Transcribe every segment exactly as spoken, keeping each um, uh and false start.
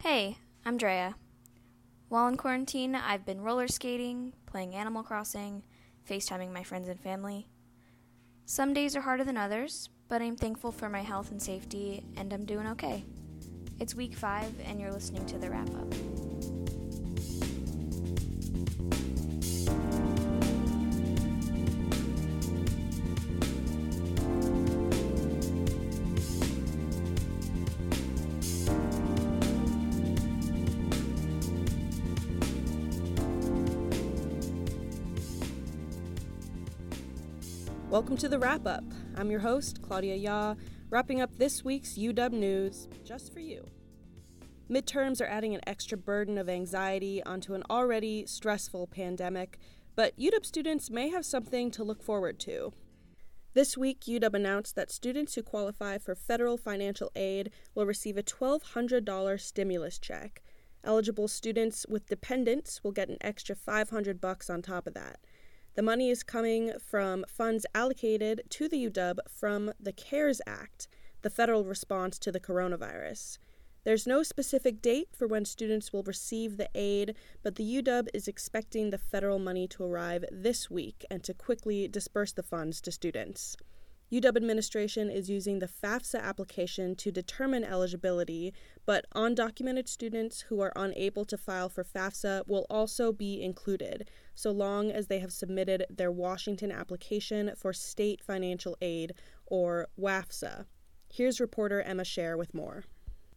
Hey, I'm Drea. While in quarantine, I've been roller skating, playing Animal Crossing, FaceTiming my friends and family. Some days are harder than others, but I'm thankful for my health and safety, and I'm doing okay. It's week five, and you're listening to The Wrap Up. Welcome to The Wrap Up. I'm your host, Claudia Yaw, wrapping up this week's U W news just for you. Midterms are adding an extra burden of anxiety onto an already stressful pandemic, but U W students may have something to look forward to. This week, U W announced that students who qualify for federal financial aid will receive a twelve hundred dollars stimulus check. Eligible students with dependents will get an extra five hundred bucks on top of that. The money is coming from funds allocated to the U W from the CARES Act, the federal response to the coronavirus. There's no specific date for when students will receive the aid, but the U W is expecting the federal money to arrive this week and to quickly disperse the funds to students. U W administration is using the FAFSA application to determine eligibility, but undocumented students who are unable to file for FAFSA will also be included, so long as they have submitted their Washington application for state financial aid, or WAFSA. Here's reporter Emma Scher with more.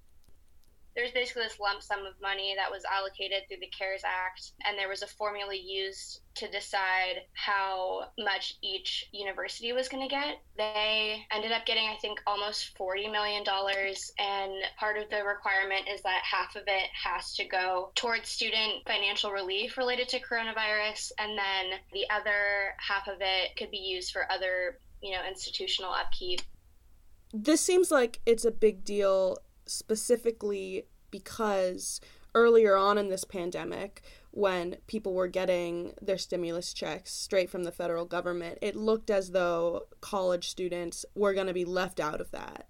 There's basically this lump sum of money that was allocated through the CARES Act, and there was a formula used to decide how much each university was going to get. They ended up getting, I think, almost forty million dollars, and part of the requirement is that half of it has to go towards student financial relief related to coronavirus, and then the other half of it could be used for other, you know, institutional upkeep. This seems like it's a big deal specifically because earlier on in this pandemic, when people were getting their stimulus checks straight from the federal government, it looked as though college students were going to be left out of that.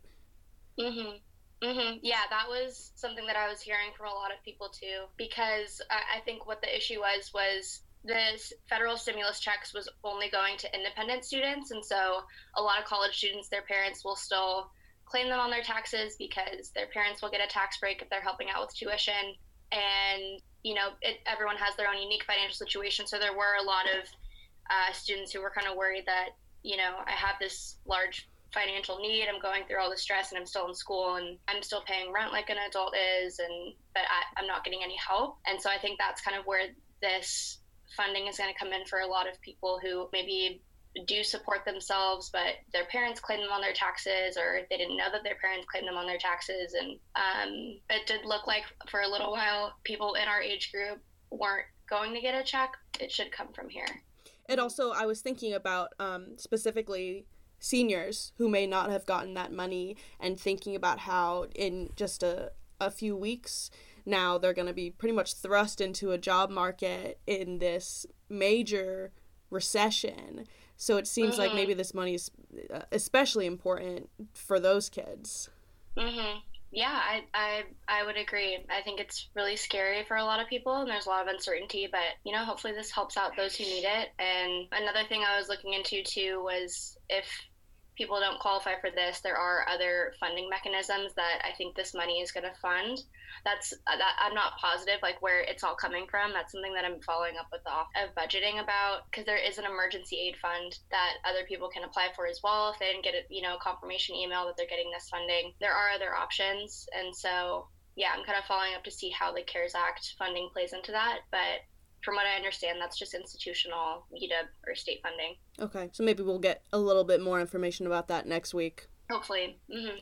Mhm. Mhm. Yeah, that was something that I was hearing from a lot of people too, because I think what the issue was was this federal stimulus checks was only going to independent students, and so a lot of college students, their parents will still claim them on their taxes because their parents will get a tax break if they're helping out with tuition. And, you know, it, everyone has their own unique financial situation. So there were a lot of uh, students who were kind of worried that, you know, I have this large financial need, I'm going through all this stress, and I'm still in school, and I'm still paying rent like an adult is, and but I, I'm not getting any help. And so I think that's kind of where this funding is going to come in for a lot of people who maybe do support themselves, but their parents claim them on their taxes, or they didn't know that their parents claimed them on their taxes. And um, it did look like for a little while people in our age group weren't going to get a check. It should come from here. And also, I was thinking about um, specifically seniors who may not have gotten that money, and thinking about how in just a, a few weeks now they're going to be pretty much thrust into a job market in this major recession. So it seems mm-hmm. like maybe this money is especially important for those kids. Mm-hmm. Yeah, I, I I would agree. I think it's really scary for a lot of people, and there's a lot of uncertainty, but, you know, hopefully this helps out those who need it. And another thing I was looking into, too, was if people don't qualify for this, there are other funding mechanisms that I think this money is going to fund. That's that I'm not positive, like, where it's all coming from. That's something that I'm following up with the Office of Budgeting about, because there is an emergency aid fund that other people can apply for as well if they didn't get a, you know, confirmation email that they're getting this funding. There are other options, and so, yeah, I'm kind of following up to see how the CARES Act funding plays into that, but from what I understand, that's just institutional U W or state funding. Okay, so maybe we'll get a little bit more information about that next week. Hopefully. Mm-hmm.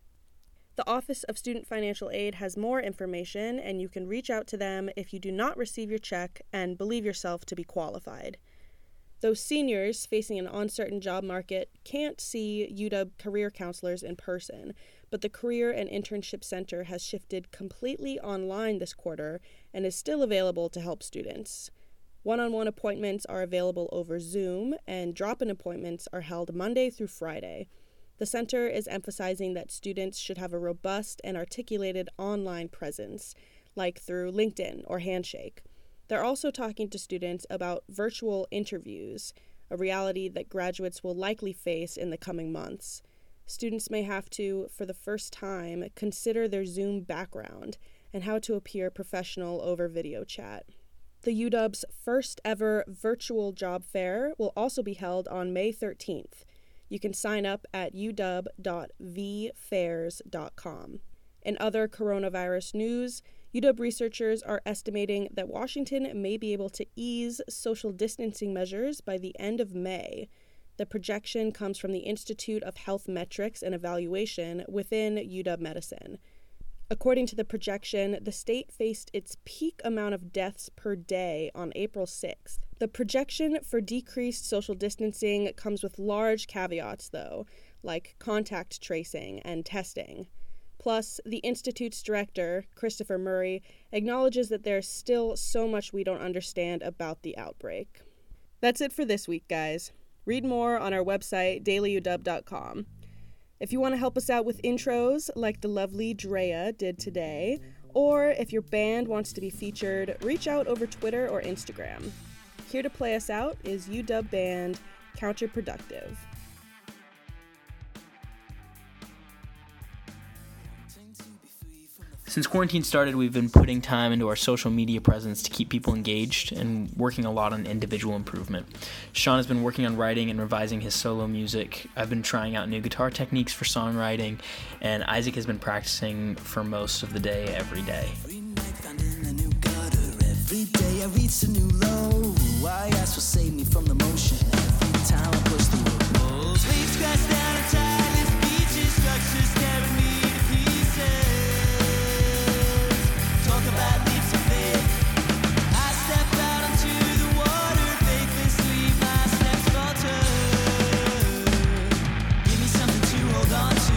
The Office of Student Financial Aid has more information, and you can reach out to them if you do not receive your check and believe yourself to be qualified. Those seniors facing an uncertain job market can't see U W career counselors in person, but the Career and Internship Center has shifted completely online this quarter and is still available to help students. One-on-one appointments are available over Zoom, and drop-in appointments are held Monday through Friday. The center is emphasizing that students should have a robust and articulated online presence, like through LinkedIn or Handshake. They're also talking to students about virtual interviews, a reality that graduates will likely face in the coming months. Students may have to, for the first time, consider their Zoom background and how to appear professional over video chat. The U W's first ever virtual job fair will also be held on May thirteenth. You can sign up at u w dot v fairs dot com. In other coronavirus news, U W researchers are estimating that Washington may be able to ease social distancing measures by the end of May. The projection comes from the Institute of Health Metrics and Evaluation within U W Medicine. According to the projection, the state faced its peak amount of deaths per day on April sixth. The projection for decreased social distancing comes with large caveats, though, like contact tracing and testing. Plus, the Institute's director, Christopher Murray, acknowledges that there's still so much we don't understand about the outbreak. That's it for this week, guys. Read more on our website, daily u w dot com. If you want to help us out with intros, like the lovely Drea did today, or if your band wants to be featured, reach out over Twitter or Instagram. Here to play us out is U W band Counterproductive. Since quarantine started, we've been putting time into our social media presence to keep people engaged and working a lot on individual improvement. Sean has been working on writing and revising his solo music. I've been trying out new guitar techniques for songwriting, and Isaac has been practicing for most of the day, every day. Every day I reach a new low. I ask for save me from the motion. Every time I push through the walls. Waves crash down and tireless beaches, structures carry me to pieces. Talk about leaps of faith. I step out onto the water, faithlessly my steps falter. Give me something to hold on to.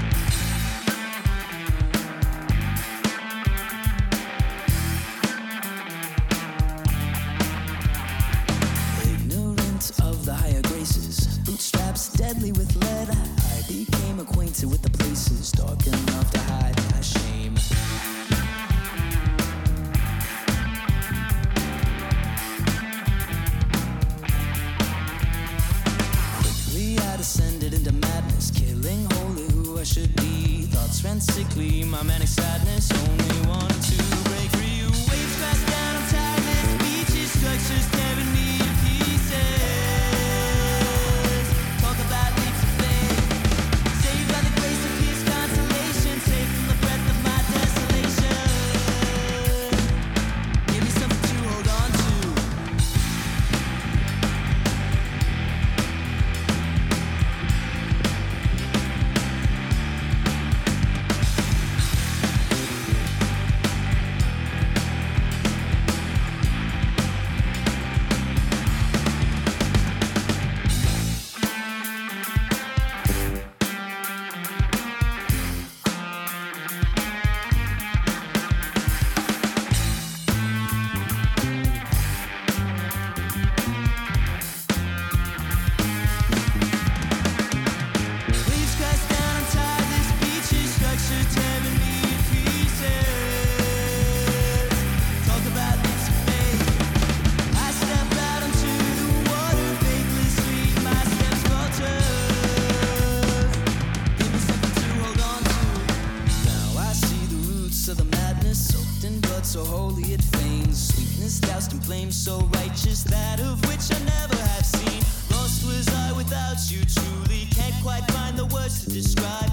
Ignorant of the higher graces, bootstraps deadly with lead. I became acquainted with the places dark enough to hide my shame. Descended into madness, killing wholly who I should be. Thoughts ran sickly, my manic sadness only wanted to break free. Waves crash down on timeless beaches, structures tearing me to pieces. Talk about leaps of faith. Saved by the grace of his consolation, saved from the breath of my desolation. Give me something to hold on to. So holy it feigns, sweetness doused in flames so righteous, that of which I never have seen. Lost was I without you, truly can't quite find the words to describe